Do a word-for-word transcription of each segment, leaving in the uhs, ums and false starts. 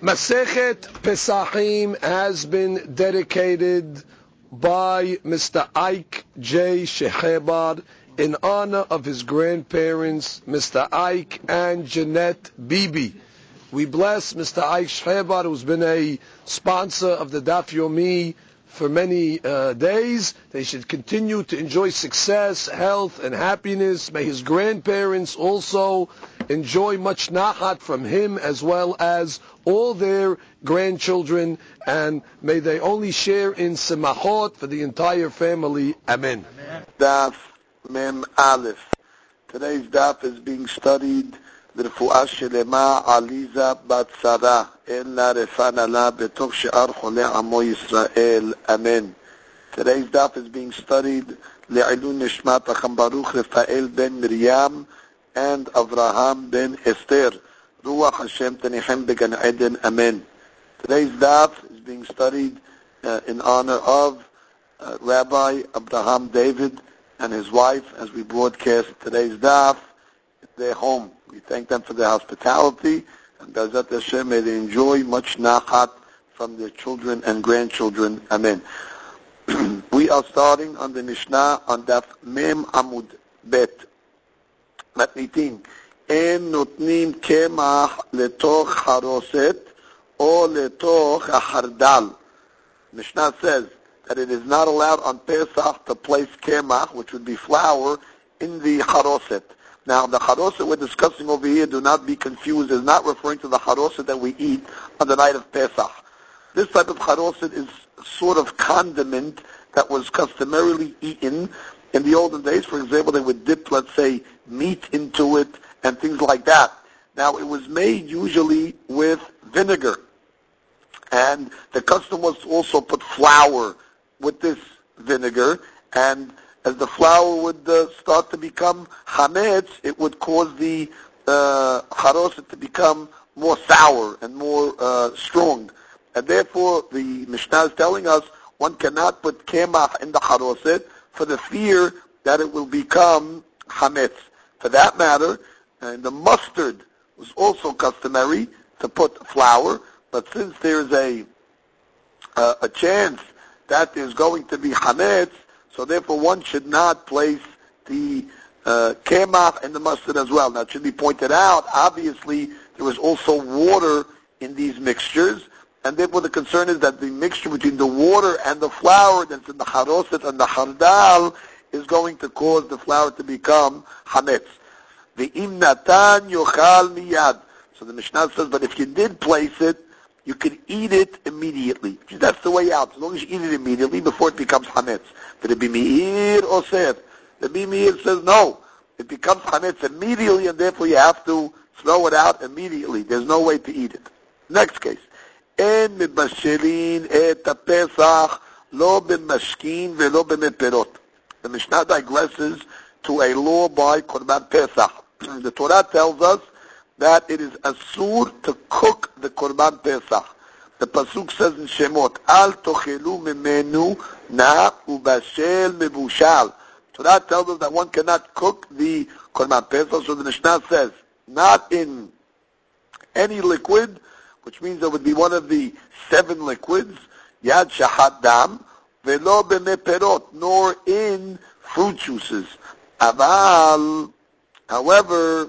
Masechet Pesachim has been dedicated by Mister Ike J. Shehebar in honor of his grandparents, Mister Ike and Jeanette Bibi. We bless Mister Ike Shehebar, who's been a sponsor of the Daf Yomi for many uh, days. They should continue to enjoy success, health, and happiness. May his grandparents also enjoy much nachat from him, as well as all their grandchildren, and may they only share in semachot for the entire family. Amen. Daf Mem Aleph. Today's daf is being studied לרפואה שלמה עליזה בת שרה אללה רפאנה לה בתוך שאר חולי עמו ישראל. Amen. Today's daf is being studied לעילוי נשמת החם ברוך רפאל בן מרים and Avraham ben Esther. Ruach Hashem tenichem began Eden. Amen. Today's daf is being studied uh, in honor of uh, Rabbi Abraham David and his wife as we broadcast today's daf at their home. We thank them for their hospitality, and Bezat Hashem, may they enjoy much nachat from their children and grandchildren. Amen. We are starting on the Mishnah on daf Mem Amud Bet. מתניתים, אין נותנים קמח לתוך חרוסת או לתוך החרדל. Mishnah says that it is not allowed on Pesach to place kemach, which would be flour, in the charoset. Now, the charoset we're discussing over here, do not be confused, is not referring to the charoset that we eat on the night of Pesach. This type of charoset is sort of condiment that was customarily eaten in the olden days. For example, they would dip, let's say, meat into it and things like that. Now, it was made usually with vinegar. And the custom was to also put flour with this vinegar. And as the flour would uh, start to become chametz, it would cause the uh, charoset to become more sour and more uh, strong. And therefore, the Mishnah is telling us one cannot put kemach in the charoset for the fear that it will become chametz. For that matter, and the mustard was also customary to put flour, but since there is a uh, a chance that there's going to be chametz, so therefore one should not place the uh, kemach and the mustard as well. Now it should be pointed out, obviously there is also water in these mixtures, and therefore the concern is that the mixture between the water and the flour that's in the charoset and the hardal is going to cause the flour to become chametz. Ve'im natan yochal miyad. So the Mishnah says, but if you did place it, you can eat it immediately. That's the way out. As long as you eat it immediately before it becomes chametz. Did it be meir or ser? The meir says no. It becomes chametz immediately, and therefore you have to throw it out immediately. There's no way to eat it. Next case. אין מבשלים את הפסח לא במשכין ולא במפירות. The Mishnah digresses to a law by Korban Pesach. The Torah tells us that it is asur to cook the Korban Pesach. The Pasuk says in Shemot, Al tochelu mimenu na ubashel mebushal. Torah tells us that one cannot cook the Korban Pesach, so the Mishnah says, not in any liquid, which means it would be one of the seven liquids, yad shahat dam, velo b'meperot, nor in fruit juices. Aval, however,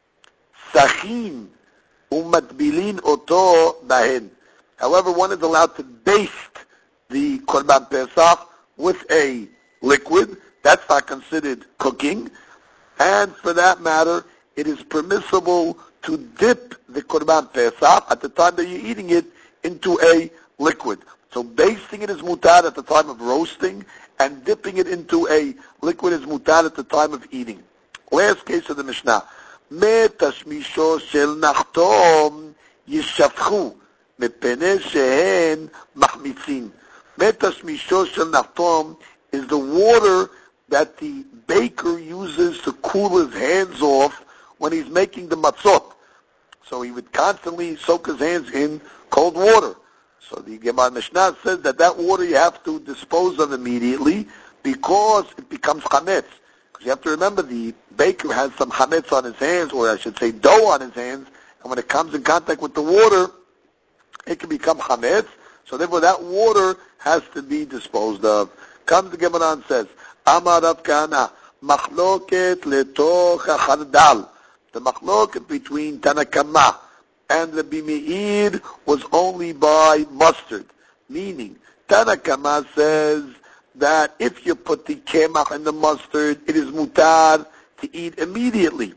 sachin umatbilin oto bahen. However, one is allowed to baste the korban pesach with a liquid. That's not considered cooking. And for that matter, it is permissible to dip the korban pesach at the time that you're eating it into a liquid. So basting it is mutar at the time of roasting, and dipping it into a liquid is mutar at the time of eating. Last case of the Mishnah. Me tashmisho shel nachtom yishafchu mepene shehen mahmitzin. Me tashmisho shel nachtom is the water that the baker uses to cool his hands off when he's making the matzot. So he would constantly soak his hands in cold water. So the Gemara Mishnah says that that water you have to dispose of immediately because it becomes chametz. Because you have to remember the baker has some chametz on his hands, or I should say dough on his hands, and when it comes in contact with the water, it can become chametz. So therefore, that water has to be disposed of. Comes the Gemara and says, Amar Rav Kahana, machloket letoch hachardal. The machloket between Tanakama and the Meir was only by mustard. Meaning, Tanakama says that if you put the kemach in the mustard, it is mutar to eat immediately.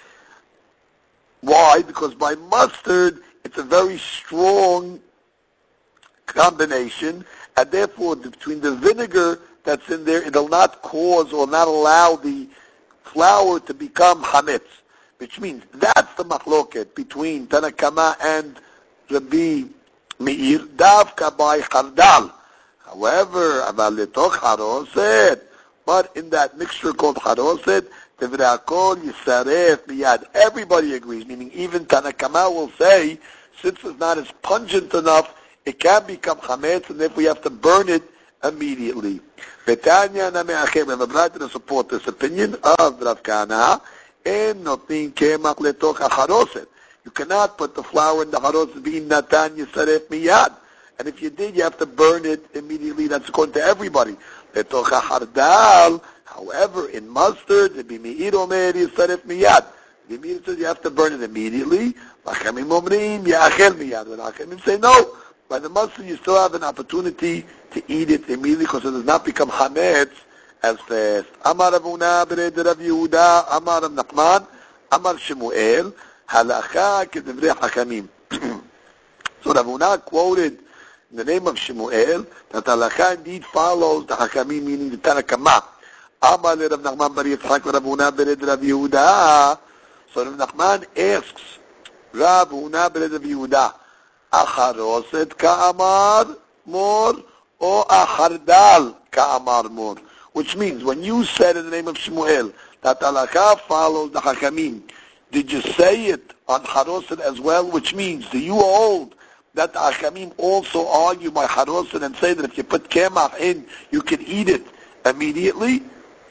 Why? Because by mustard, it's a very strong combination, and therefore between the vinegar that's in there, it'll not cause or not allow the flour to become chametz, which means that's the machloket between Tanakama and Rabbi Meir, davka by chardal. However, aval letoch haroset, but in that mixture called haroset, tevrei hakol yisaref miyad. Everybody agrees, meaning even Tanakama will say, since it's not as pungent enough, it can become chametz, and therefore we have to burn it immediately. Betanya name'achem, we have a brayta to support this opinion of Rav Kahana, en notnin kemach letoch haroset. You cannot put the flour in the haroset being natan yisaref miyad. And if you did, you have to burn it immediately. That's according to everybody. Letoch hardal. However, in mustard, the Meir omer yisaref miyad. The Meir says you have to burn it immediately. Chachamim omrim ya'achel miyad. The Chachamim say no. By the mustard, you still have an opportunity to eat it immediately because it does not become chametz as fast. Amar Rav Huna b'nei Rav Yehuda, Amar Rav Nachman, Amar Shemuel, halacha k'divrei Chachamim. So Rav Huna quoted in the name of Shemuel that halacha indeed follows the Chachamim, meaning the Tanakama. Amar le Rav Nachman bar Yitzchak Rav Huna b'nei Rav Yehuda. So Rav Nachman asks Rav Huna b'nei Rav Yehuda, acharoset ka'amar mor or achardal ka'amar mor, which means when you said in the name of Shemuel that halakha follows the Hakamim, did you say it on haroset as well? Which means, do you hold that the Hakamim also argue by haroset and say that if you put kemach in, you can eat it immediately?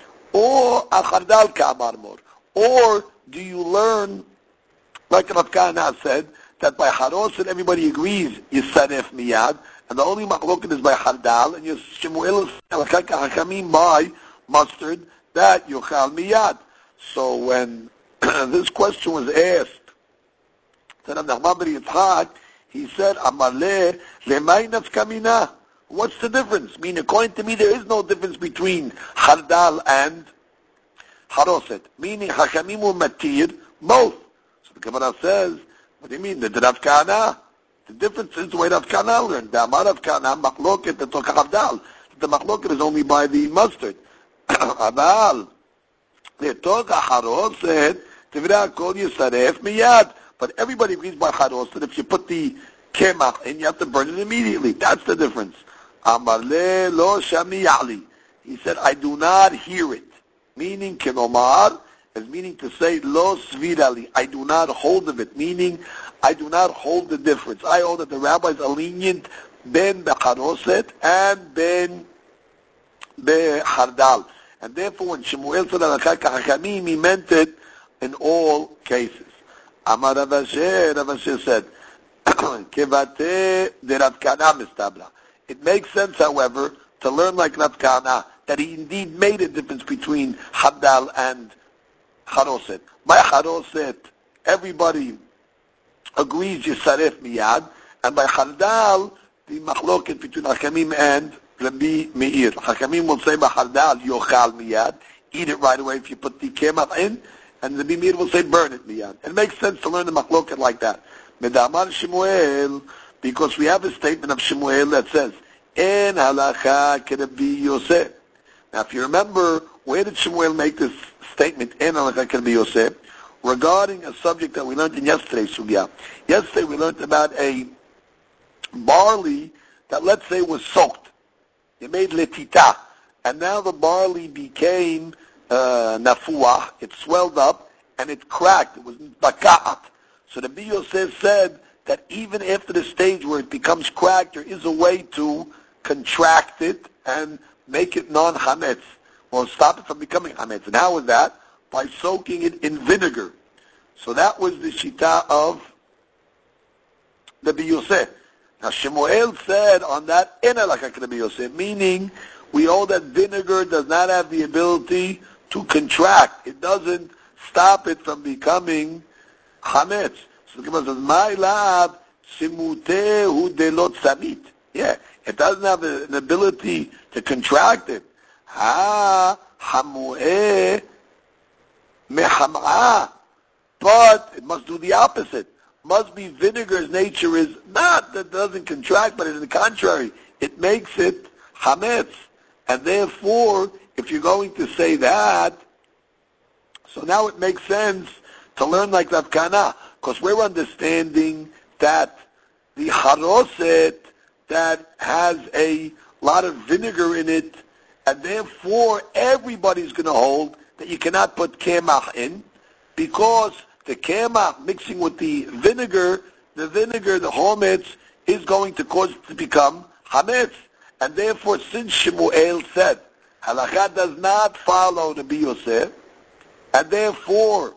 Or achardal ka'amar mor? Or do you learn, like Rav Kahana said, that by haroset everybody agrees yisaref miyad, and the only machloket is by hardal, and your Shemuel is hakamim by mustard that yochal miyad. So when this question was asked to Rav Nachman bar Yitzchak, he said, Amarle lemay nafkamina. What's the difference? Meaning, according to me, there is no difference between hardal and haroset. Meaning, hakamim will matir both. So the Gemara says, what do you mean? The Rav Kahana? The difference is the way Rav Kahana learned. The Amar Rav Kahana, machloket, the Tokach Avdal. The machloket is only by the mustard. Abal, the Tokach Haroset, Tivrei Hakol Yisaref Miyad. But everybody agrees by Haroset, if you put the kemach in, you have to burn it immediately. That's the difference. Amar le lo shami ya'li. He said, I do not hear it. Meaning, kenomar, is meaning to say, lo svirali, I do not hold of it, meaning, I do not hold the difference. I hold that the rabbis are lenient ben becharoset and ben behardal. And therefore, when Shemuel said halakha k'hakamim, he meant it in all cases. Amar Rav Asher, Rav Asher said, kevate de Rav Kahana mistabra. It makes sense, however, to learn like Rav Kahana, that he indeed made a difference between hardal and haroset. By haroset, everybody agrees yisaref miyad, and by hardal, the machloket between Hakamim and Rabbi Meir. Hakamim will say by hardal, yochal miyad, eat it right away if you put the kemach in, and Rabbi Meir will say burn it miyad. It makes sense to learn the machloket like that. Medamar Shemuel, because we have a statement of Shemuel that says, En halacha k'Rabbi Yosef. Now if you remember, where did Shemuel make this statement in halacha k'Rabbi Yosef regarding a subject that we learned in yesterday's sugya? Yesterday we learned about a barley that, let's say, was soaked. You made letita, and now the barley became uh, nafuah. It swelled up and it cracked. It was baka'at. So the Rabbi Yosef said that even after the stage where it becomes cracked, there is a way to contract it and make it non-chametz, or stop it from becoming chametz. And how is that? By soaking it in vinegar. So that was the shita of the Rabbi Yosef. Now Shemuel said on that, in halakha k'Rabbi Yosef, meaning we hold that vinegar does not have the ability to contract. It doesn't stop it from becoming chametz. So the Gemara says, "My lab simutehu delot samit." Yeah, it doesn't have an ability to contract it. Ha hamu'eh meham'ah. But it must do the opposite. Must be vinegar's nature is not that it doesn't contract, but in the contrary, it makes it chametz. And therefore, if you're going to say that, so now it makes sense to learn like Rav Kana, because we're understanding that the haroset that has a lot of vinegar in it, and therefore everybody's going to hold that you cannot put kemach in, because the kemach mixing with the vinegar, the vinegar, the chometz, is going to cause it to become chametz. And therefore, since Shemuel said, halakha does not follow the Rabbi Yosef, and therefore,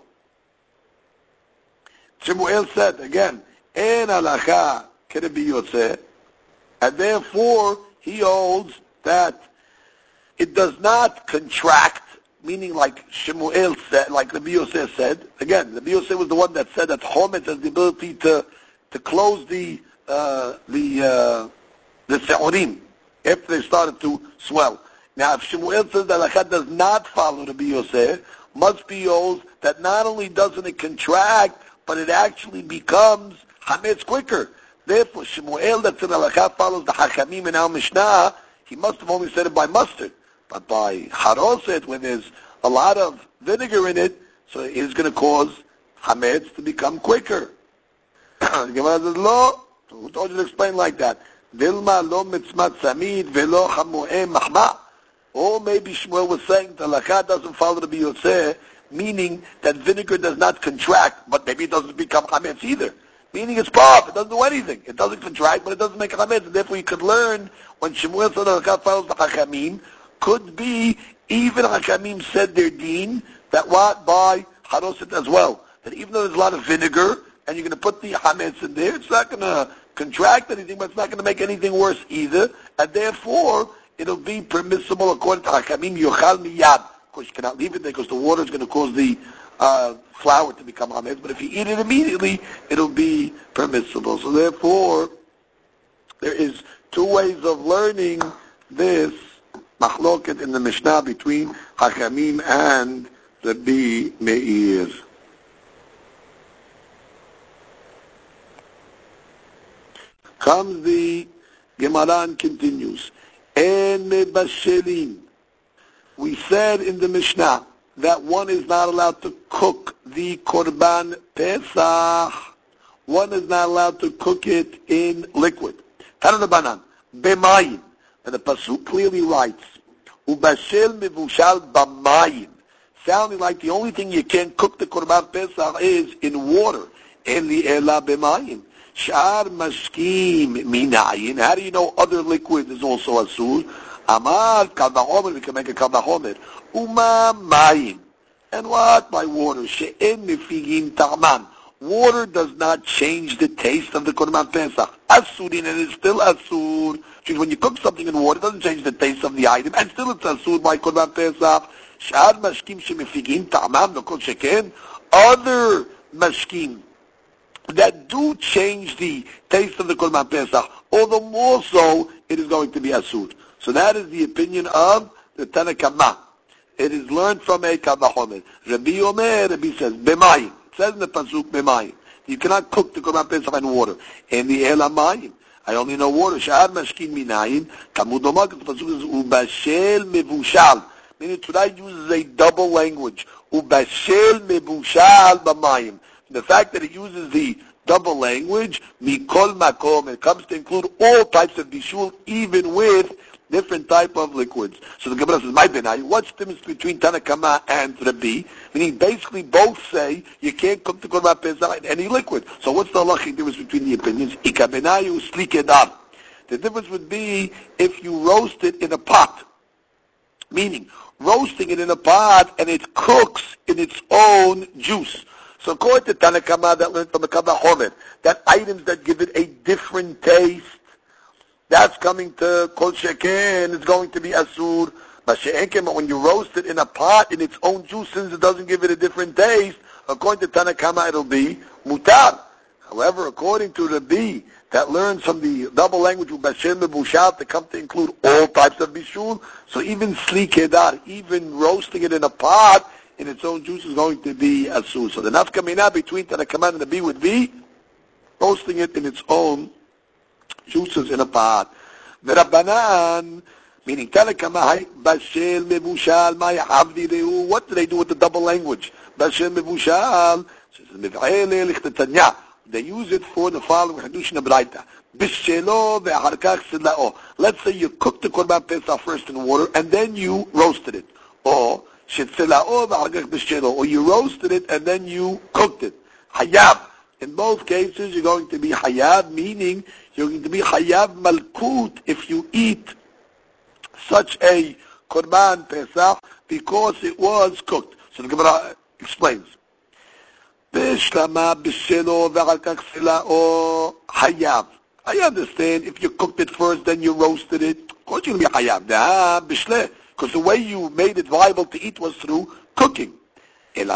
Shemuel said, again, en halakha k'Rabbi Yosef, and therefore, he holds that it does not contract, meaning like Shemuel said, like Rabbi Yosef said, again, Rabbi Yosef was the one that said that chometz has the ability to, to close the, uh, the, uh, the se'orim, after they started to swell. Now, if Shemuel says that halakha does not follow Rabbi Yosef, must be holds that not only doesn't it contract, but it actually becomes chametz quicker. Therefore, Shemuel that said halakha follows the Hachamim in our Mishnah, he must have only said it by mustard. But by haroset, when there's a lot of vinegar in it, so it is going to cause chametz to become quicker. The Gemara says, "Lo." Who told you to explain like that? Dilma lo mitzmat samid velo hamu'eh mahma. Or maybe Shmuel was saying the halakha doesn't follow Rabbi Yosef, meaning that vinegar does not contract, but maybe it doesn't become chametz either. Meaning it's paf, it doesn't do anything. It doesn't contract, but it doesn't make chametz. And therefore you could learn when Shmuel said the halakha follows the hachamim, could be even hachamim said their deen, that what? By haroset as well. That even though there's a lot of vinegar, and you're going to put the chametz in there, it's not going to contract anything, but it's not going to make anything worse either, and therefore it'll be permissible according to Hakamim yochal miyad. Of course, you cannot leave it there because the water is going to cause the uh, flour to become chametz. But if you eat it immediately, it'll be permissible. So therefore, there is two ways of learning this machloket in the Mishnah between Hakamim and Rabbi Meir. Comes the Gemara and continues. En mebashelim. We said in the Mishnah that one is not allowed to cook the Korban Pesach. One is not allowed to cook it in liquid. Tanabanan, b'mayim. And the pasuk clearly writes, ubashel mevushal b'mayim. Sounding like the only thing you can cook the Korban Pesach is in water. Eli ela b'mayim. Shar mashkim minayin. How do you know other liquid is also asur? Amar kal v'chomer. We can make a kal v'chomer. Uma mayim. And what? By water. She'en mefigim ta'man. Water does not change the taste of the Korban Pesach. Asurin, and it's still asur. Because when you cook something in water, it doesn't change the taste of the item, and still it's asur by Korban Pesach. Shar mashkim she'mefigim ta'man. No kol sheken. Other mashkim that do change the taste of the Korban Pesach, although more so, it is going to be asur. So that is the opinion of the Tana Kama. It is learned from a Kal V'chomer. Rabbi Omer, Rabbi says, b'mayim. It says in the pasuk, b'mayim. You cannot cook the Korban Pesach in water. In the Ela mayim. I only know water. Sha'ar mashkin minayin. Talmud Lomar, the pasuk is, ubashel mevushal. Meaning, Torah uses a double language. Ubashel mevushal b'mayim. The fact that it uses the double language, mikol makom, it comes to include all types of bishul, even with different type of liquids. So the Gemara says, my benai, what's the difference between Tana Kama and Rabbi? Meaning basically both say you can't cook the Korban Pesach in any liquid. So what's the halachic difference between the opinions? Ika benayu slikedar. The difference would be if you roast it in a pot. Meaning, roasting it in a pot and it cooks in its own juice. So according to Tana Kama that learned from the Kama Homer, that items that give it a different taste, that's coming to Kol Sheken, it's going to be Asur. But when you roast it in a pot in its own juices, it doesn't give it a different taste. According to Tana Kama, it'll be Mutar. However, according to Rabbi, that learns from the double language of Bashel Mebushal to come to include all types of Bishul, so even Sli Kedar, even roasting it in a pot in its own juice is going to be Asur. So the Nafka Mina between Tana Kama and Rabbi would be roasting it in its own juices in a pot. The Rabbanan, meaning Tana Kama, Bashel Mebushal, Maya Havdi Reu, what do they do with the double language? Bashel Mebushal, they use it for the following Hadush Nabraita. Bishelo ve'harkach sidla'o. Let's say you cooked the Korban Pesach first in water and then you roasted it. Or shetzila'o ve'harkach bishelo. Or you roasted it and then you cooked it. Hayab. In both cases you're going to be hayab, meaning you're going to be hayab malkut if you eat such a Korban Pesach because it was cooked. So the Gemara explains. Bishlama bishelo ve'harkach sidla'o hayab. I understand if you cooked it first, then you roasted it. Of course you're going to be hayab. Nah, bishle. Because the way you made it viable to eat was through cooking. But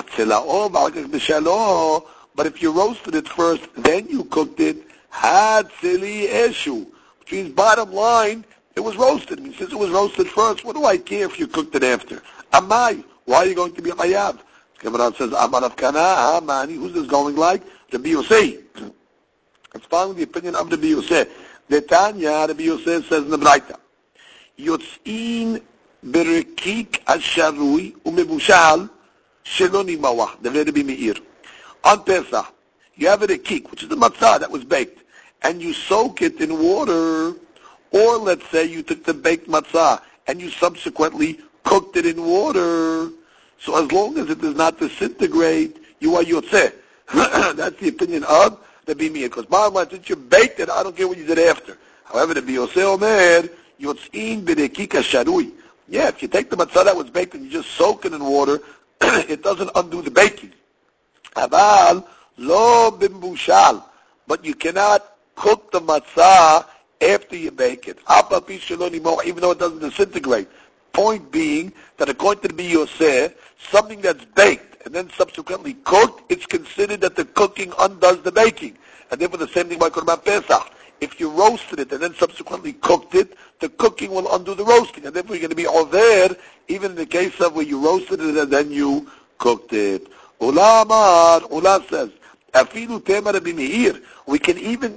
if you roasted it first, then you cooked it, had silly issue. Which means bottom line, it was roasted. I mean, since it was roasted first, what do I care if you cooked it after? Amai, why are you going to be hayab? Gemara says, Amarav Kana, Amani, who's this going like? Rabbi Yosei. It's following the opinion of Rabbi Yosei. The Tanya, Rabbi Yosei says in the Braita, Yotz'in berekik asharui umebushal sheloni mawah. The Rabbi Meir. On Pesach, you have a rekik, which is the matzah that was baked, and you soak it in water, or let's say you took the baked matzah and you subsequently cooked it in water. So as long as it does not disintegrate, you are yotzeh. That's the opinion of the Bimiyah. Because bottom line, since you baked it, I don't care what you did after. However, the Biyoseh Omer, yotz'in b'rekika sharui. Yeah, if you take the matzah that was baked and you just soak it in water, it doesn't undo the baking. Aval lo bimbushal. But you cannot cook the matzah after you bake it. Even though it doesn't disintegrate. Point being that according to the Biyoseh, something that's baked and then subsequently cooked, it's considered that the cooking undoes the baking. And therefore the same thing by Korban Pesach. If you roasted it and then subsequently cooked it, the cooking will undo the roasting. And therefore you're going to be over, even in the case of where you roasted it and then you cooked it. Ula Amar, Ula says, Afilu Tema Rabbi Meir. We can even,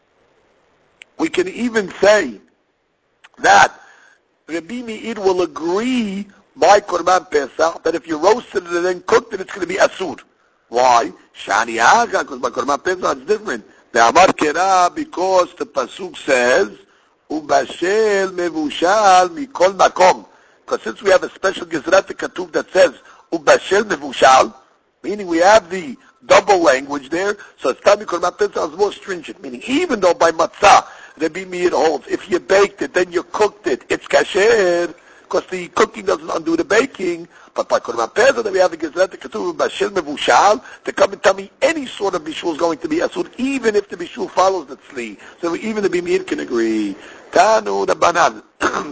we can even say that Rabbi Meir will agree by Korban Pesach that if you roasted it and then cooked it, it's going to be Asur. Why? Shani Aga, because by Korban Pesach it's different. The Amar Kera, because the Pasuk says, Ubashel Mevushal Mikol Makom. Because since we have a special Gezrat Katuv that says, Ubashel Mevushal, meaning we have the double language there, so it's Tami Korban Pesach is more stringent, meaning even though by Matzah, Rabbi Meir holds, if you baked it, then you cooked it, it's kasher, because the cooking doesn't undo the baking. But by Korban Pesach, that we have the Gezrat Katuv Bashel Mevushal, to come and tell me any sort of bishul is going to be asur, even if the bishul follows the tzli. So even the Bimir can agree. Tanu the banan.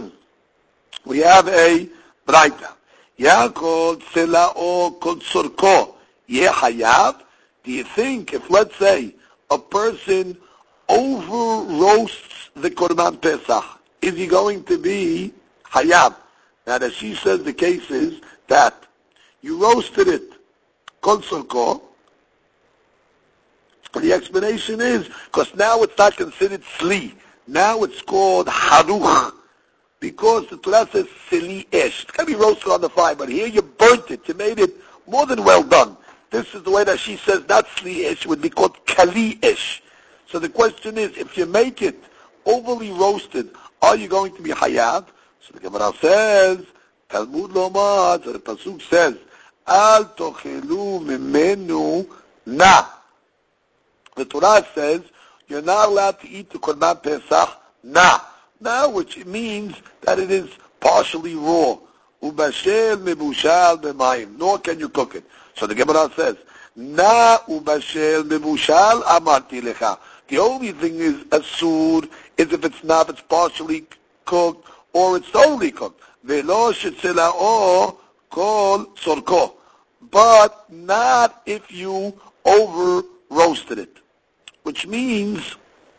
We have a braita. Yaakol tzelao kol tzorko ye hayav. Do you think if, let's say, a person over roasts the Korban Pesach, is he going to be hayab? Now, as she says, the case is that you roasted it, kol tzorko. The explanation is because now it's not considered sli. Now it's called haruch. Because the Torah says seli esh. It's going to be roasted on the fire, but here you burnt it. You made it more than well done. This is the way that she says not sli esh. It would be called kali esh. So the question is, if you make it overly roasted, are you going to be hayab? So the Gemara says, Talmud Lomar, so the Pasuk says, Al tochelu mimenu na. The Torah says, you're not allowed to eat the Korban Pesach na. Na, which means that it is partially raw. Ubashel mebushal b'mayim. Nor can you cook it. So the Gemara says, Na ubashel mevushal amarti lecha. The only thing is asur is if it's not, if it's partially cooked or it's totally cooked. Velo shetzilao kol sorko. But not if you over roasted it. Which means,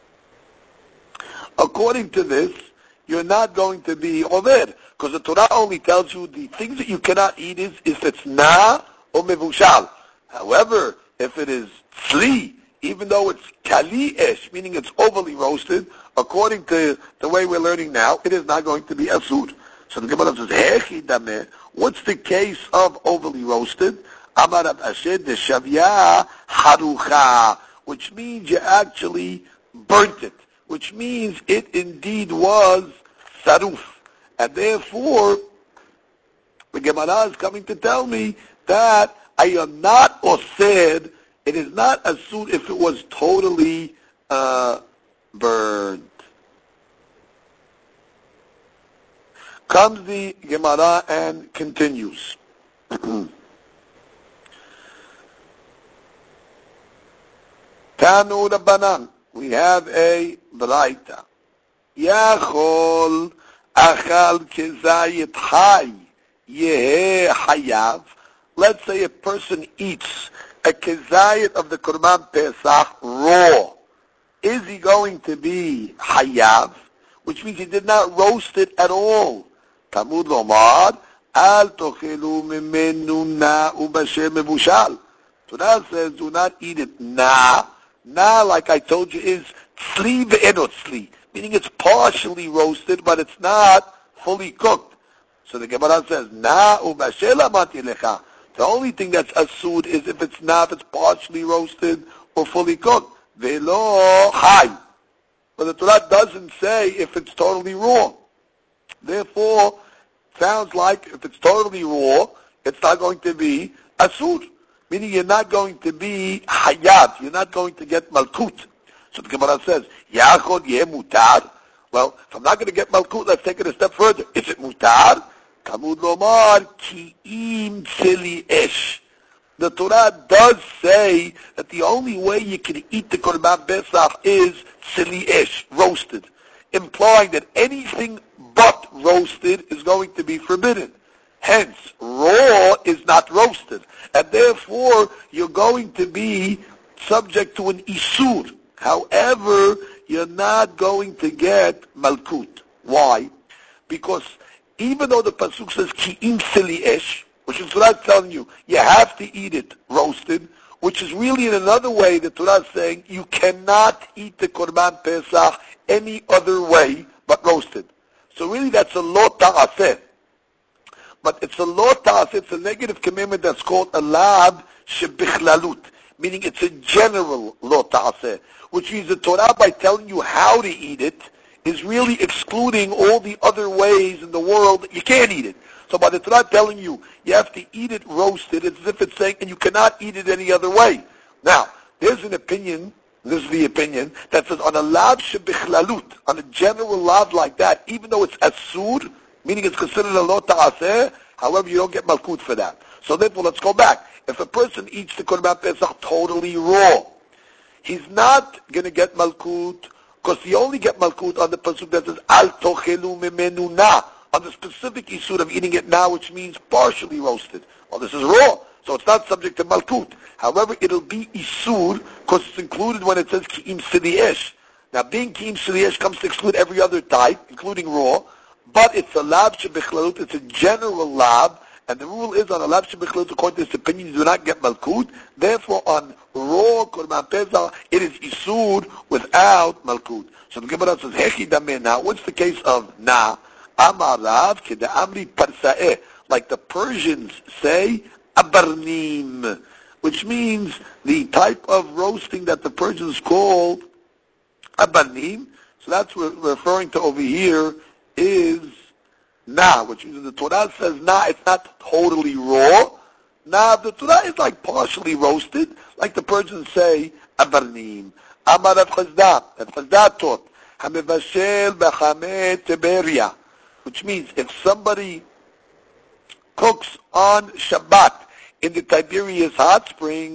according to this, you're not going to be over. Because the Torah only tells you the things that you cannot eat is if it's na or mevushal. However, if it is tzli, even though it's kali-esh, meaning it's overly roasted, according to the way we're learning now, it is not going to be asur. So the Gemara says, Hechi dameh, what's the case of overly roasted? Amar Rav Asher deshavya harucha, which means you actually burnt it, which means it indeed was saruf. And therefore, the Gemara is coming to tell me that I am not osed, it is not asur if it was totally uh, burned. Comes the Gemara and continues. Tanu Rabbanan, we have a Braita. Yachol achal kezayit hay yehe hayav. Let's say a person eats a kezayit of the Korban Pesach raw. Is he going to be hayav? Which means he did not roast it at all. Talmud lomar, al tochelu mimenu na ubashem mevushal. Torah says, do not eat it na. Na, like I told you, is tzli ve'enot tzli, meaning it's partially roasted, but it's not fully cooked. So the Gemara says, na ubashel amati lecha. The only thing that's asud is if it's not, if it's partially roasted or fully cooked. Velo hay. But the Torah doesn't say if it's totally raw. Therefore, sounds like if it's totally raw, it's not going to be asur, meaning you're not going to be hayat, you're not going to get malkut. So the Gemara says, Yachod yeh mutar. Well, if I'm not going to get malkut, let's take it a step further. Is it mutar? Talmud lomar ki'im tzeli esh. The Torah does say that the only way you can eat the Korban Pesach is tzeli esh, roasted, implying that anything but roasted is going to be forbidden. Hence, raw is not roasted, and therefore you're going to be subject to an isur. However, you're not going to get malkut. Why? Because even though the pasuk says ki'im tzeli esh, which is Torah telling you, you have to eat it roasted, which is really in another way the Torah is saying you cannot eat the Korban Pesach any other way but roasted. So really that's a lo ta'aseh. But it's a lo ta'aseh, it's a negative commandment that's called a lab shebichlalut, meaning it's a general lo ta'aseh, which means the Torah, by telling you how to eat it, is really excluding all the other ways in the world that you can't eat it. So by the Torah telling you, you have to eat it roasted, it's as if it's saying, and you cannot eat it any other way. Now, there's an opinion, this is the opinion, that says on a lav shebichlalut, on a general lav like that, even though it's asur, meaning it's considered a lo ta'aseh, however, you don't get malkut for that. So therefore, let's go back. If a person eats the Korban Pesach totally raw, he's not going to get malkut, because he only get malkut on the pasuk that says, al tochelu mimenu na, on the specific isur of eating it now, which means partially roasted. Well, this is raw, so it's not subject to malkut. However, it'll be isur, because it's included when it says ki'im tzeli esh. Now, being ki'im tzeli esh comes to exclude every other type, including raw, but it's a lab shebichlalut, it's a general lab, and the rule is on a lab shebichlalut, according to this opinion, you do not get malkut. Therefore, on raw Korban Pesach, it is isur without malkut. So the Gemara says, Hechi dameh na. What's the case of na? Amarav keda amri parsaeh, like the Persians say, abarnim, which means the type of roasting that the Persians call abarnim. So that's what we're referring to over here is na, which means the Torah says na, it's not totally raw. Now, the Torah is like partially roasted, like the Persians say, abarnim. Amar Rav Chazda, Rav Chazda taught, hamevashel b'chameh teberia, which means if somebody cooks on Shabbat in the Tiberias hot springs,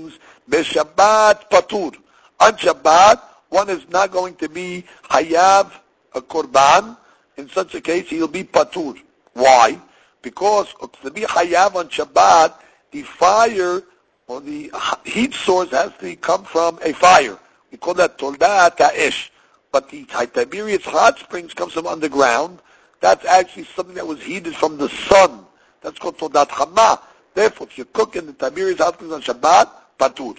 Beshabbat patur. On Shabbat, one is not going to be hayav a korban. In such a case, he'll be patur. Why? Because to be hayav on Shabbat, the fire or the heat source has to come from a fire. We call that toldat ha'esh. But the Tiberias hot springs comes from underground. That's actually something that was heated from the sun. That's called toldat chama. Therefore, if you cook in the Tiberias hot springs on Shabbat, patur.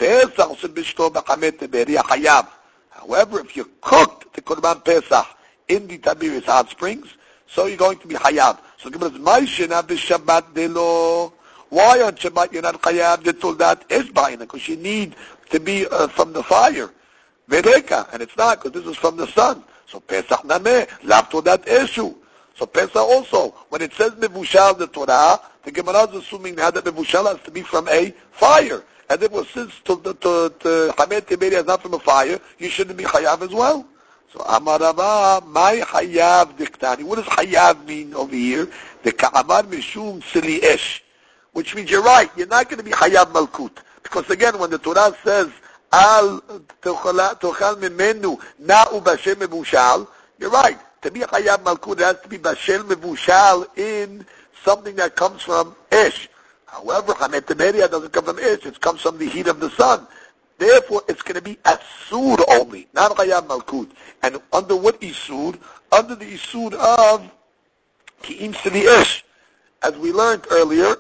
However, if you cooked the Korban Pesach in the Tiberias hot springs, so you're going to be hayav. So give us Maishena b'Shabbat delo. Why on Shabbat you're not hayav? The toldat is ba'ina, because you need to be uh, from the fire. Vereka, and it's not, because this is from the sun. So Pesach nameh, lav toldat eshu. So Pesach also, when it says mevushal the Torah, the Gemara is assuming now that mevushal has to be from a fire. And therefore, since to to to Hamet Tiberias is not from a fire, you shouldn't be hayav as well. So Amar Rava, my hayav diktani. What does hayav mean over here? The ka'amar mishum sili esh, which means you're right. You're not going to be hayav malkut, because again, when the Torah says al tochal mimenu na'u bashem mevushal, you're right. To be hayav malkut, it has to be bashem mevushal in something that comes from esh. However, Hamet Tiberias doesn't come from ish, it comes from the heat of the sun. Therefore, it's going to be asur only, not Hayav Malkut. And under what isur? Under the isur of Ki'im Sili Ish. As we learned earlier,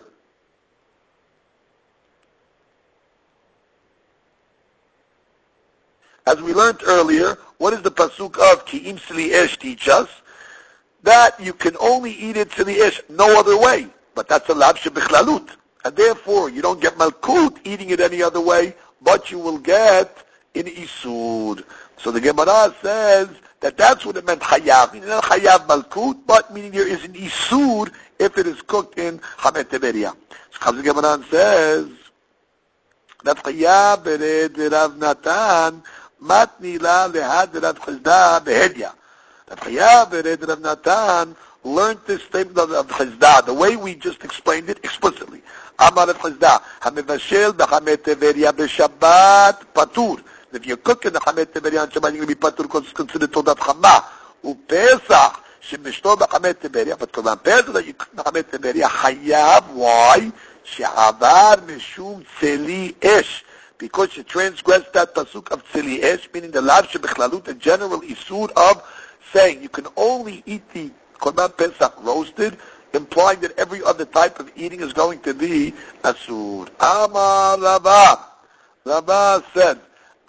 as we learned earlier, what is the pasuk of Ki'im Sili Ish teach us? That you can only eat it Sili Ish, no other way. But that's a lab shebichlalut. And therefore, you don't get malkut eating it any other way, but you will get in isur. So the Gemara says that that's what it meant hayav. Meaning not hayav malkut, but meaning there is an isur if it is cooked in Hamet Tiberias. So comes the Gemara and says that hayav bered Rav Natan matni la lehad Rav Chizda behedya. That hayav bered Rav Natan learned this statement of, of Chizda, the way we just explained it explicitly. Amar Rav Chizda, hamevashel b'Hamet Tiberias b'Shabbat patur. If you cook in the Hamet Tiberias on Shabbat, you're going to be patur because it's considered toldat chama. Upesach shemishto b'Hamet Tiberias, but Korban Pesach that you cook in the Hamet Tiberias hayav. Why? She'avar mishum tzeli esh. Because you transgressed that pasuk of tzeli esh, meaning the lav shebichlalut, the general isur of saying you can only eat the Korban Pesach roasted, implying that every other type of eating is going to be asur. Amar Rava. Rava said,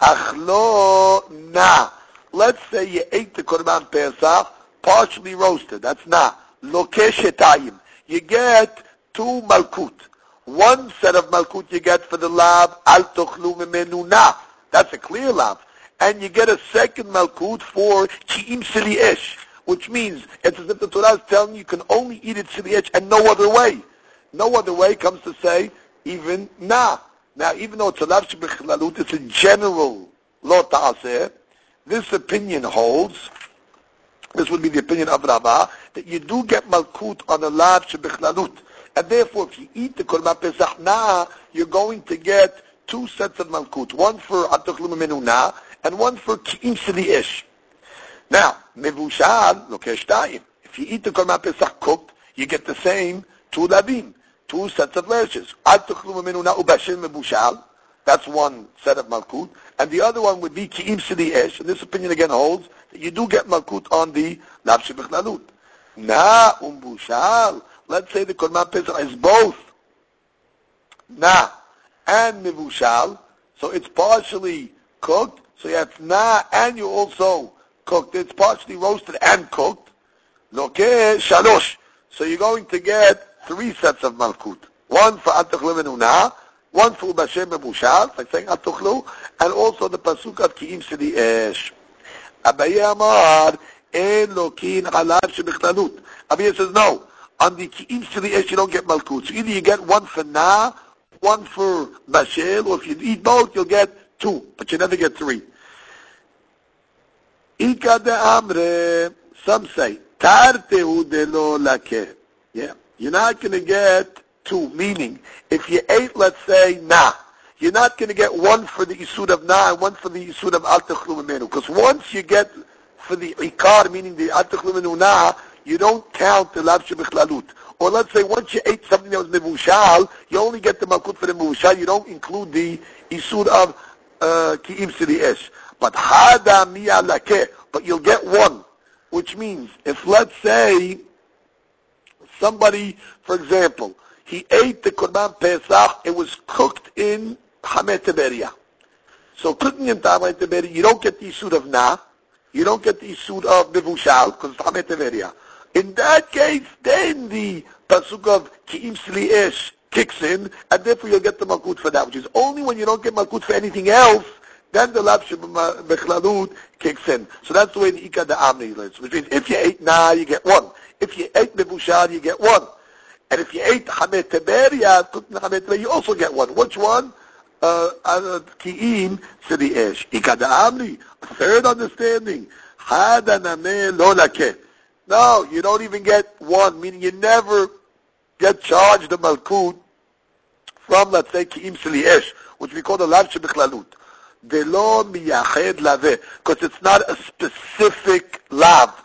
Achlo na. Let's say you ate the Korban Pesach partially roasted. That's na. Lokeshetayim. You get two malkut. One set of malkut you get for the lav, al tochlu mimenu na. That's a clear lav. And you get a second malkut for ki'im sili esh, which means it's as if the Torah is telling you you can only eat it sili esh and no other way. No other way comes to say even na. Now, even though it's a lav shebichlalut, it's a general lo ta'aseh. This opinion holds, this would be the opinion of Rava, that you do get malkut on a lav shebichlalut. And therefore, if you eat the Korban Pesach na, you're going to get two sets of malkut. One for atochlu mimenu na, and one for ki'im sili esh. Now, mevushal lokesh tayim. If you eat the Korban Pesach cooked, you get the same two lavim, two sets of lashes. Ad tuchlu mimenu na ubashil mevushal. That's one set of malkut. And the other one would be ki'im sili esh. And this opinion again holds that you do get malkut on the lav shebichlalut. Na umbushal. Let's say the Korban Pesach is both na and mevushal. So it's partially cooked. So you have na and you also cooked. It's partially roasted and cooked. Loke shalosh. So you're going to get three sets of malkut. One for atochlu menuna, one for ubashem mevushal, like saying atochlu, and also the pasuk of ki'im sili esh. Abaye amar en lokin halav shebichlalut. Abaye says no. On the ki'im sili esh you don't get malkut. So either you get one for na, one for bashel, or if you eat both you'll get two, but you never get three. Ika de amre, some say, tartehu de lo lake. Yeah, you're not going to get two, meaning, if you ate, let's say, na, you're not going to get one for the Isud of Na and one for the Isud of Al Techlu Mimenu. Because once you get for the Ikar, meaning the Al Techlu Mimenu Na, you don't count the Lav Shebichlalut. Or let's say once you ate something that was Mevushal, you only get the Malkut for the Mevushal, you don't include the Isud of uh, Ki'im Sili Esh. But Hada Miya Lakeh, but you'll get one. Which means, if let's say, somebody, for example, he ate the Korban Pesach, it was cooked in Hamet Teberia. So cooking in Hamet Teberia, you don't get the Isud of Na, you don't get the Isud of Mevushal, because it's Hamet Teberia. In that case, then the Pasuk of Ki'im Sli Esh kicks in, and therefore you'll get the Malkut for that, which is only when you don't get Malkut for anything else, then the Lav Shebichlalut kicks in. So that's the way the Ika Da'amni learns. Which means if you ate Na, you get one. If you ate Mevushal, you get one. And if you ate Hamet Teberia, Hamet Teberia, you also get one. Which one? Ki'im Sili Esh. Ika Da'amni. Third understanding. Hada Nameh Lo Lakeh. No, you don't even get one, meaning you never get charged the Malkut from, let's say, Ki'im Sili Esh, which we call the Lav Shebichlalut. Velo miyached laveh, because it's not a specific lav.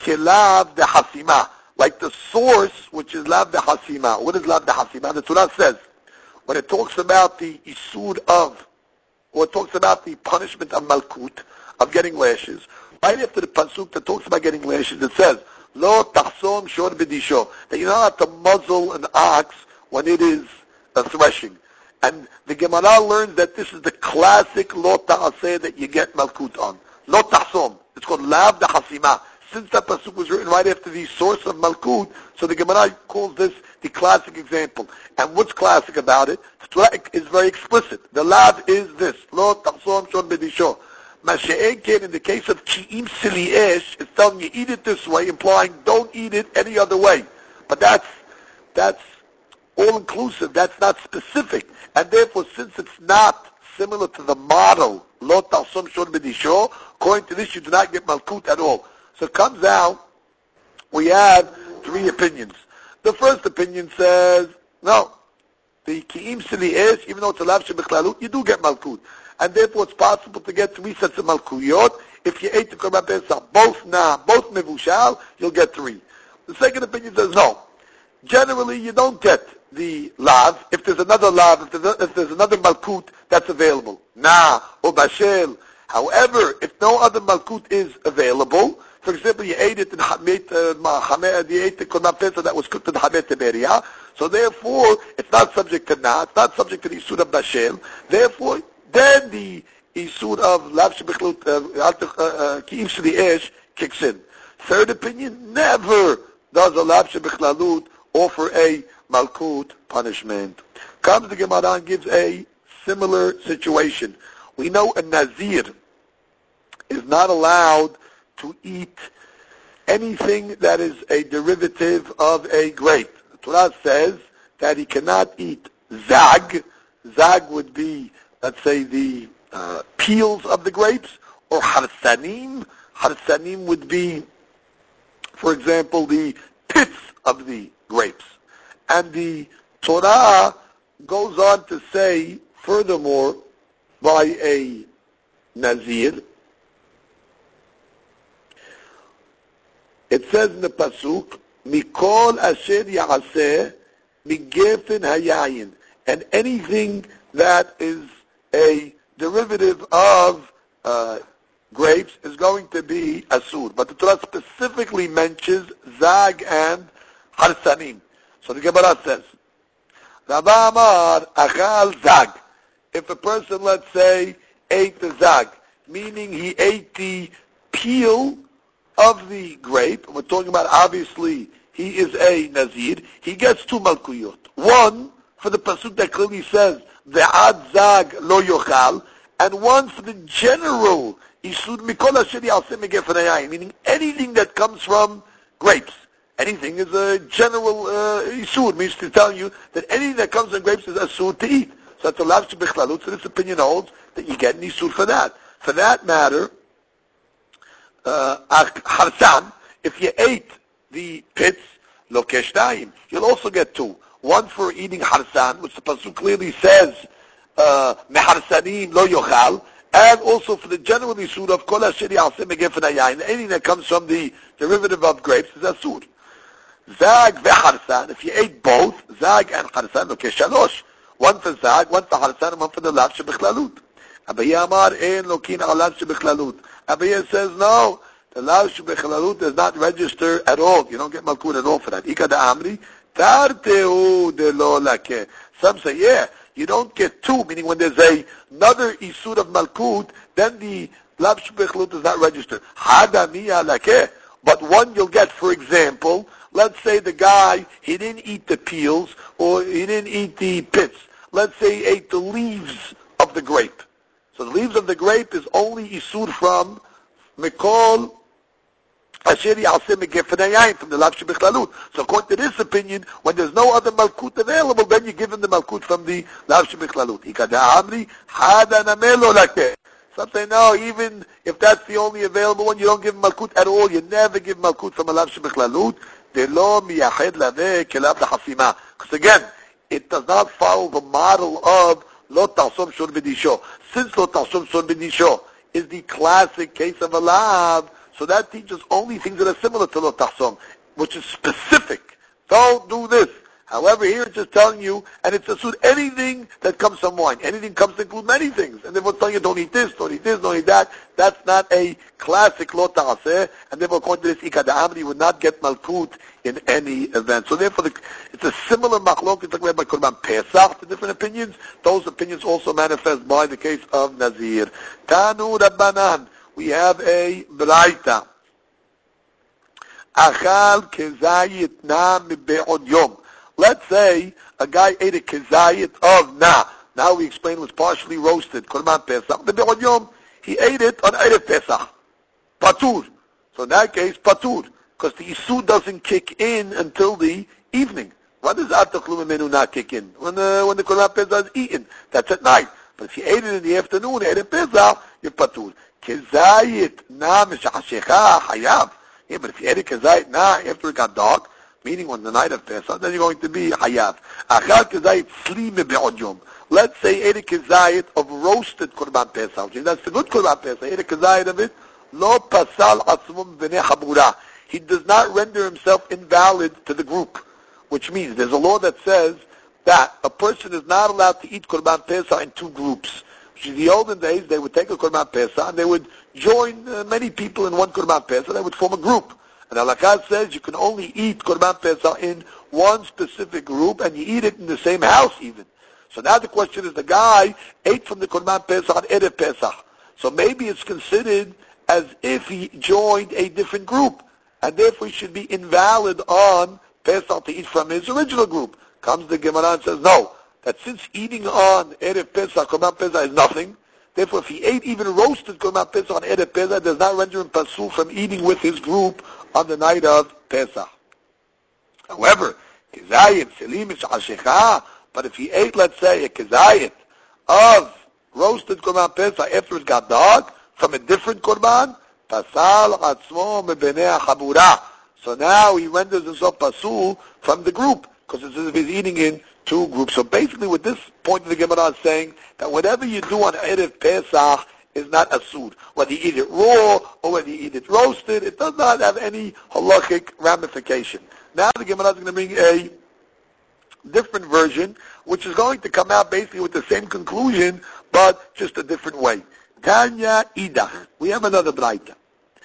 Kelav de hasima, like the source, which is lav de hasima. What is lav de hasima? The Torah says, when it talks about the isud of, or it talks about the punishment of malkut, of getting lashes, right after the pasuk that talks about getting lashes, it says, lo tachsom shor b'disho, that you're not allowed to muzzle an ox when it is uh, threshing. And the Gemara learns that this is the classic lo ta'aseh that you get malkut on. Lo ta'asom. It's called lav da hasima. Since that pasuk was written right after the source of malkut, so the Gemara calls this the classic example. And what's classic about it? The Torah is very explicit. The lav is this. Lo ta'asom shon bedisho. Masha'enken, in the case of ki'im sili esh, it's telling you eat it this way, implying don't eat it any other way. But that's, that's all-inclusive. That's not specific. And therefore, since it's not similar to the model, lo ta'asom shon bedisho, according to this, you do not get malkut at all. So it comes out, we have three opinions. The first opinion says, no, the ki'im sili esh, even though it's a lav shebichlalut, you do get malkut. And therefore it's possible to get three sets of malkuyot. If you ate the korban pesach, both na, both mevushal, you'll get three. The second opinion says, no. Generally, you don't get the lav if there's another lav, if there's, a, if there's another malkut that's available. Na, or bashel. However, if no other malkut is available, for example, you ate it in Hamet, uh, you ate the korban pesach that was cooked in Hamet Teberia, so therefore, it's not subject to na, it's not subject to the isur of bashel, therefore, then the isur of lav shebichlalut, ki'im sili esh, kicks in. Third opinion, never does a lav shebichlalut offer a malkut punishment. Comes the Gemara and gives a similar situation. We know a nazir is not allowed to eat anything that is a derivative of a grape. The Torah says that he cannot eat zag. Zag would be, let's say, the uh, peels of the grapes, or harsanim. Harsanim would be, for example, the pits of the grapes. And the Torah goes on to say, furthermore, by a nazir, it says in the pasuk, mikol asher ya'aseh migefen hayayin, and anything that is a derivative of uh, grapes is going to be asur. But the Torah specifically mentions zag and harsanim. So the Gemara says, Rabba Amar achal zag. If a person, let's say, ate the zag, meaning he ate the peel of the grape, we're talking about, obviously, he is a nazir, he gets two malkuyot. One, for the pasuk that clearly says, ve'ad zag lo yochal, and one for the general, isud mikol asher ya'aseh migefen hayayin, meaning anything that comes from grapes. Anything is a general uh, isud, means to tell you that anything that comes from grapes is asud to eat. So that's a lav shebichlalut, so this opinion holds that you get an isud for that. For that matter, uh, harsan, if you ate the pits, lokeshtayim, you'll also get two. One for eating harsan, which the pasuk clearly says uh, meharsanim lo yochal, and also for the general isur of kol asher yaseh megefen hayayin, anything that comes from the derivative of grapes is asur. Zag veharsan, if you ate both, zag and harsan, okay, shalosh. One for zag, one for harsan, and one for the lav shebichlalut. Abaye amar ein lokin alav shebichlalut. Abaye says no, the lav shebichlalut does not register at all. You don't get malkut at all for that. Ika da amri, tarteu de lo lake. Some say, yeah, you don't get two, meaning when there's a, another isur of malkut, then the lav shebichlalut does not register. Hada miya lake. But one you'll get, for example, let's say the guy, he didn't eat the peels, or he didn't eat the pits. Let's say he ate the leaves of the grape. So the leaves of the grape is only isur from Mikol Asher Yaseh Megefen Hayayin, from the Lav Shebichlalut. So according to this opinion, when there's no other malkut available, then you give him the malkut from the Lav Shebichlalut. Ikada Amri, Hada Namelo Lakeh. Some say, no, even if that's the only available one, you don't give him malkut at all. You never give malkut from a lav shebichlalut. Delo miyached laveh kelav lahafima. Because again, it does not follow the model of lo ta'asom shor b'disho. Since lo ta'asom shor b'disho is the classic case of a lav, so that teaches only things that are similar to lo ta'asom, which is specific. Don't do this. However, here it's just telling you, and it's assumed anything that comes from wine. Anything comes to include many things. And therefore telling you, don't eat this, don't eat this, don't eat that. That's not a classic lo ta'aseh, and therefore according to this Ika Amri would not get malkut in any event. So therefore the, it's a similar machlok, it's like we have by Korban Pesach, to different opinions. Those opinions also manifest by the case of Nazir. Tanu Rabbanan, we have a Braita. Achal kezayit na mibe'od yom. Let's say a guy ate a kezayit of na. Now we explain it was partially roasted. Korban Pesach. Mibe'od yom. He ate it on Erev Pesach. Patur. So in that case, patur. Because the Isur doesn't kick in until the evening. When does Atachlu Menu not kick in? When the, when the Korban Pesach is eaten. That's at night. But if you ate it in the afternoon, Erev Pesach, you're patur. Kezayit na mishashecha hayav. Yeah, but if you ate a kezayit na after it got dark, meaning on the night of Pesach, then you're going to be hayav. Achal kezayit sli mebe'od yom. Let's say ate a kezayit of roasted korban Pesach. That's the good korban Pesach. Ate a kezayit of it. Lo pasal atzmum v'nei habura. He does not render himself invalid to the group, which means there's a law that says that a person is not allowed to eat korban Pesach in two groups. Which in the olden days, they would take a korban Pesach and they would join uh, many people in one korban Pesach. They would form a group. And Halakha says you can only eat korban Pesach in one specific group, and you eat it in the same house even. So now the question is, the guy ate from the korban Pesach on Erev Pesach. So maybe it's considered as if he joined a different group, and therefore he should be invalid on Pesach to eat from his original group. Comes the Gemara and says, no, that since eating on Erev Pesach, korban Pesach is nothing, therefore if he ate even roasted korban Pesach on Erev Pesach, does not render him pasul from eating with his group on the night of Pesach. However, kezayit selim mishashecha, but if he ate, let's say, a kezayit of roasted korban Pesach after it got dark from a different korban, pasal atzmo mebenei habura. So now he renders himself pasul from the group, because it's as if he's eating in two groups. So basically what this point of the Gemara is saying, that whatever you do on Erev Pesach is not asud. Whether you eat it raw or whether you eat it roasted, it does not have any halachic ramification. Now the Gemara is going to bring a different version, which is going to come out basically with the same conclusion, but just a different way. Tanya idach. We have another braita.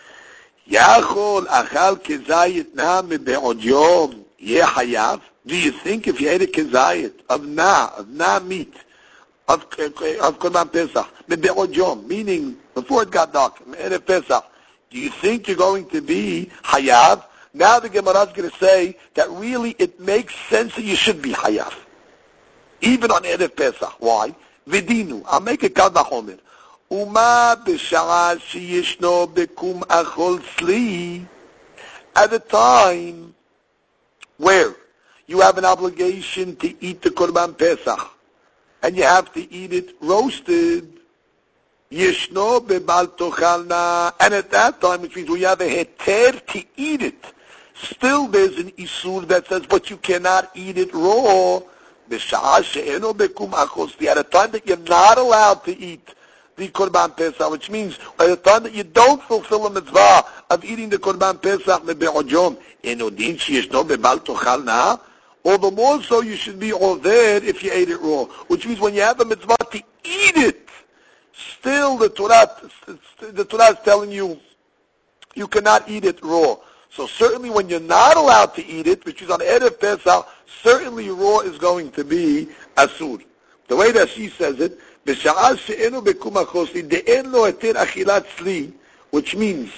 Yachol achal kezayit na mebe'od yom yeh hayav. Do you think if you ate a kezayit of na, of na meat, of of korban Pesach, mebe'od yom, meaning before it got dark, Erev Pesach, do you think you're going to be hayav? Now the Gemara is going to say that really it makes sense that you should be hayav, even on Erev Pesach. Why? Vidinu. I'll make a kal vachomer. Uma b'shara sheyishno bekum achol sli. At a time where you have an obligation to eat the korban Pesach, and you have to eat it roasted, yishno bebal tochalna, and at that time, which means we have a heter to eat it, still there's an isur that says, but you cannot eat it raw. B'sha'ah she'eno bekum achol sli, at a time that you're not allowed to eat the Korban Pesach, which means at the time that you don't fulfill the mitzvah of eating the Korban Pesach lebe'ojon, eno din sheyeshno bebal tochal na, or the more so you should be oved if you ate it raw, which means when you have a mitzvah to eat it, still the Torah, the Torah is telling you you cannot eat it raw. So certainly when you're not allowed to eat it, which is on Erev Pesach, certainly raw is going to be asur. The way that she says it, בשעה שאינו בקום החוסי, דאין לו היתר אכילת צלי, which means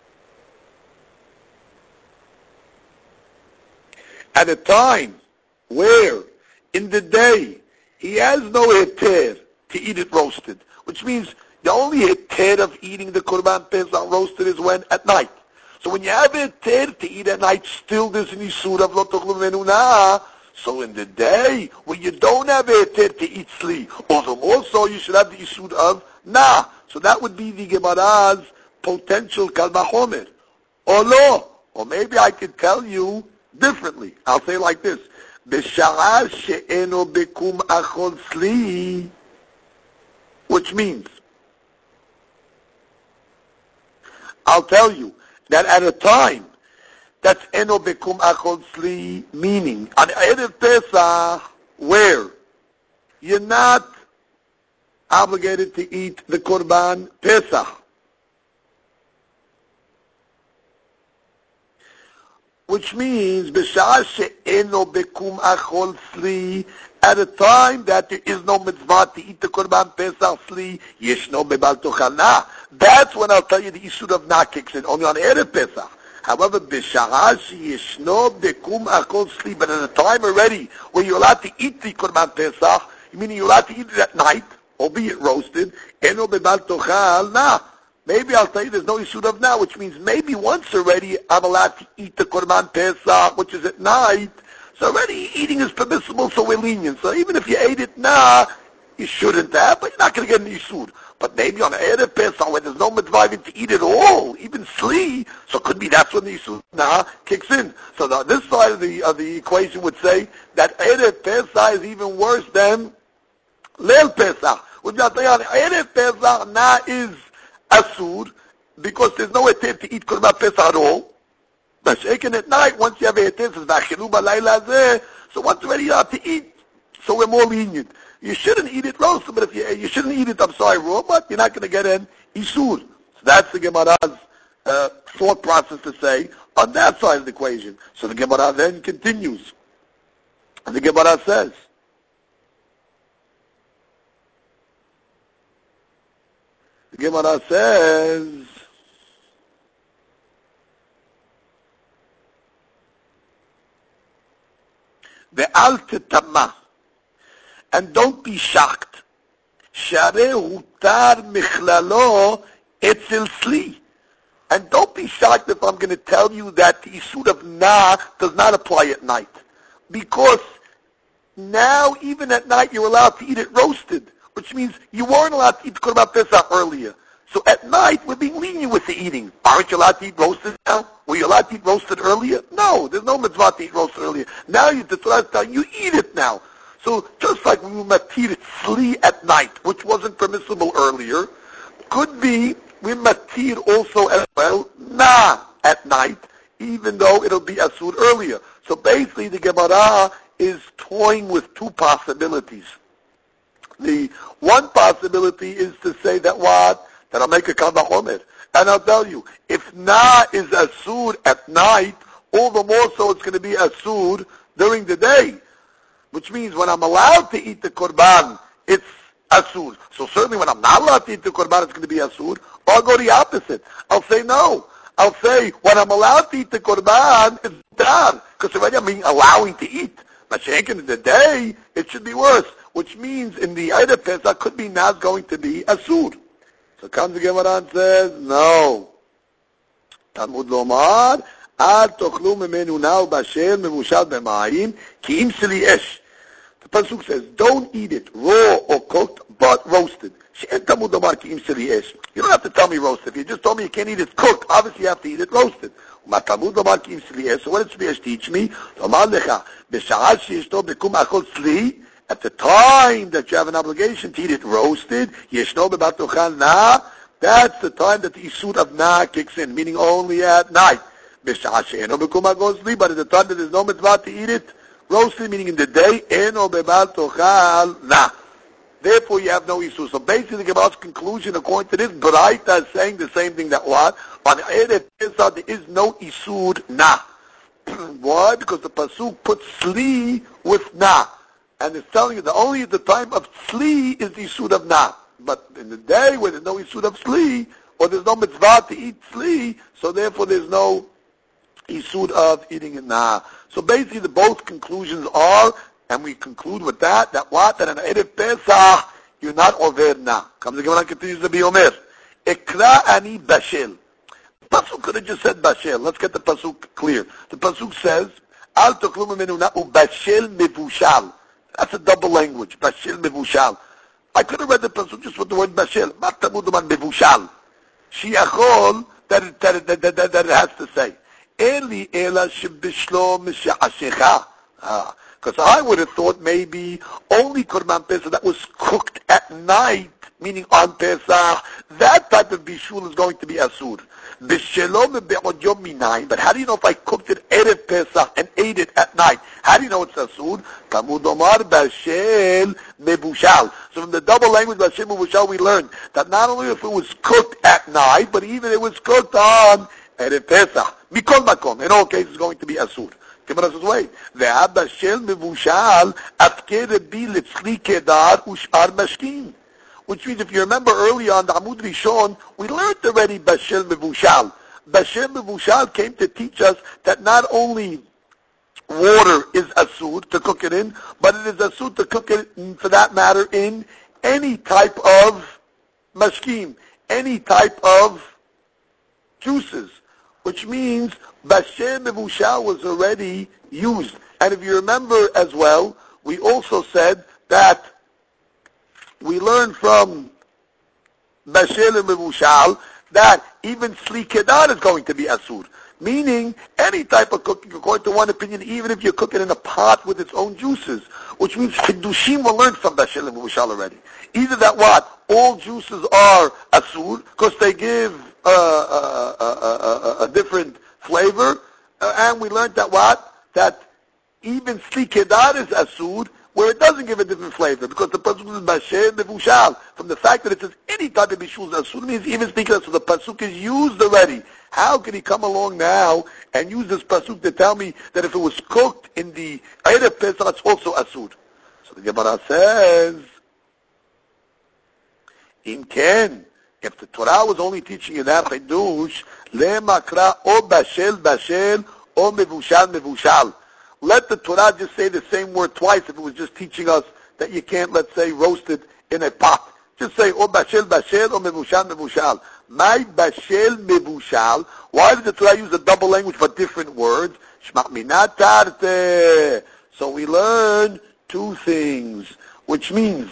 at a time where in the day he has no heter to eat it roasted, which means the only heter of eating the Korban Pesach roasted is when? At night. So when you have heter to eat at night, still there's an isur of lo tochlu mimenu na. So in the day when you don't have heter to eat sli, also you should have the isur of na. So that would be the Gemara's potential kal vachomer. Or lo, or maybe I could tell you differently. I'll say like this: B'sha'ah she'eno bekum achol sli, which means I'll tell you that at a time that's eno bekum achol sli, meaning on Erev Pesach, where you're not obligated to eat the Korban Pesach, which means b'sha'ah she'eno bekum achol sli, at a time that there is no mitzvah to eat the Korban Pesach sli, yeshno bebal tochal na. That's when I'll tell you the issue of na kicks in, only on Erev Pesach. However, b'sha'ah she'yeshno bekum achol sli, but at a time already where you're allowed to eat the Korban Pesach, meaning you're allowed to eat it at night, albeit roasted, eno bebal tochal na. Maybe I'll tell you there's no issue of now, which means maybe once already I'm allowed to eat the Korban Pesach, which is at night. So already eating is permissible, so we're lenient. So even if you ate it now, you shouldn't have, but you're not going to get an issur. But maybe on Erev Pesach, when there's no mitzvah even to eat it all, even sli, so it could be that's when the issur now kicks in. So the, this side of the of the equation would say that Erev Pesach is even worse than Leil Pesach. Which I'll tell you, on Erev Pesach now is asur, because there's no heter to eat Korban Pesach at all. But shaken at night, once you have a heter, says v'achilu b'layla zeh, so once already you have to eat, so we're more lenient. You shouldn't eat it roasted, but if you you shouldn't eat it, I'm sorry, raw, but you're not going to get an isur. So that's the Gemara's uh, thought process to say on that side of the equation. So the Gemara then continues, and the Gemara says, the Gemara says, Ve'al tetama, and don't be shocked. Shareh hutar michlalo etzel sli, and don't be shocked if I'm going to tell you that the issue of na does not apply at night, because now even at night you're allowed to eat it roasted, which means you weren't allowed to eat Korban Pesach earlier. So at night, we're being lenient with the eating. Aren't you allowed to eat roasted now? Were you allowed to eat roasted earlier? No, there's no mitzvah to eat roasted earlier. Now you, the Torah is telling you, eat it now. So just like we matir sli at night, which wasn't permissible earlier, could be we matir also as well na at night, even though it'll be asur earlier. So basically the Gemara is toying with two possibilities. The one possibility is to say that what? That I'll make a kal vachomer. And I'll tell you, if na is asur at night, all the more so it's going to be asur during the day. Which means when I'm allowed to eat the korban, it's asur. So certainly when I'm not allowed to eat the korban, it's going to be asur. Or I'll go the opposite. I'll say no. I'll say when I'm allowed to eat the korban, it's dar. Because already I'm being allowing to eat. But in the day, it should be worse. Which means in the Erev Pesach could be not going to be asur. So comes the Gemara and says, no. Talmud lomar, al tochlu memenu now bashel memushal b'ma'im ki im sli esh. The pasuk says, don't eat it raw or cooked, but roasted. You don't have to tell me roasted. If you just told me you can't eat it cooked, obviously you have to eat it roasted. So what does Tzliyesh teach me? At the time that you have an obligation to eat it roasted, that's the time that the Isur of Na kicks in, meaning only at night. But at the time that there's no mitzvah to eat it roasted, meaning in the day, therefore you have no Isur. So basically the Gemara's conclusion according to this, Baraita is saying the same thing that what? On Erev Pesach there is no Isur Na. Why? Because the Pasuk puts Sli with Na. And it's telling you that only at the time of Sli is the Isur of Na. But in the day where there's no Isur of Sli, or there's no mitzvah to eat Sli, so therefore there's no Isur of eating it Na. So basically the both conclusions are, and we conclude with that, that what? That in Erev Pesach, you're not over Na. Comes the Gemara continues to be Omer. Ekra ani bashel. Pasuk could have just said bashel. Let's get the Pasuk clear. The Pasuk says, Al toklu mimenu na'u bashel mevushal. That's a double language. Bashel mevushal. I could have read the Pasuk just with the word bashel. Matamuduman mevushal. Shiachol, that, that, that, that, that, that it has to say. Eli ela shebishlo misha'ashecha. Because I would have thought maybe only Korban Pesach that was cooked at night, meaning on Pesach, that type of bishul is going to be asur. But how do you know if I cooked it Erev Pesach and ate it at night? How do you know it's asur? Tamud omar bashel mebushal. So from the double language bashel mebushal we learned that not only if it was cooked at night, but even if it was cooked on Erev Pesach. Mikol makom. In all cases, it's going to be asur. Gemara says, wait. Ve'abashel mevushal afkere bi litzli kedar ushar mashkin. Which means, if you remember earlier on the Amud Rishon, we learned already Bashel Mevushal. Bashel Mevushal came to teach us that not only water is asur to cook it in, but it is asur to cook it, in, for that matter, in any type of mashkim, any type of juices. Which means Bashel Mevushal was already used. And if you remember as well, we also said that we learn from Bashel and Mevushal that even Sli Kedar is going to be asur. Meaning, any type of cooking, according to one opinion, even if you cook it in a pot with its own juices, which means Hiddushim will learn from Bashel and Mevushal already. Either that what? All juices are asur, because they give uh, uh, uh, uh, uh, a different flavor, uh, and we learned that what? That even Sli Kedar is asur, where it doesn't give a different flavor, because the pasuk is Bashel Mevushal. From the fact that it says any type of bishul is asur, means even speaking of, so the pasuk is used already. How can he come along now and use this pasuk to tell me that if it was cooked in the Erev Pesach, it's also asur? So the Gemara says, in Ken, if the Torah was only teaching you that chidush, lemakra o Bashel Bashel o Mevushal Mevushal. Let the Torah just say the same word twice if it was just teaching us that you can't, let's say, roast it in a pot. Just say, oh, bashel, bashel, or mevushal, mevushal. My bashel, mevushal. Why did the Torah use a double language for different words? Shma minat tarte. So we learn two things, which means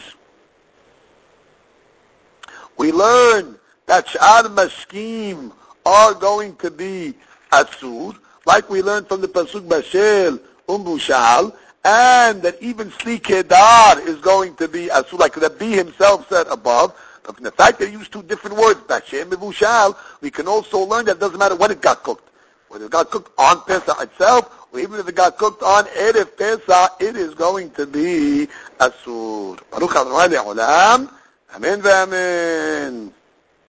we learn that sh'ar mashkim are going to be asur, like we learned from the pasuk bashel, umbushal, and that even Sli Kedar is going to be asur, like Rabbi himself said above. But from the fact that he used two different words, Bashel and Mevushal, we can also learn that it doesn't matter when it got cooked. Whether it got cooked on Pesach itself, or even if it got cooked on Erev Pesach, it is going to be asur. Baruch Adonai Le'olam. Amen ve'amen.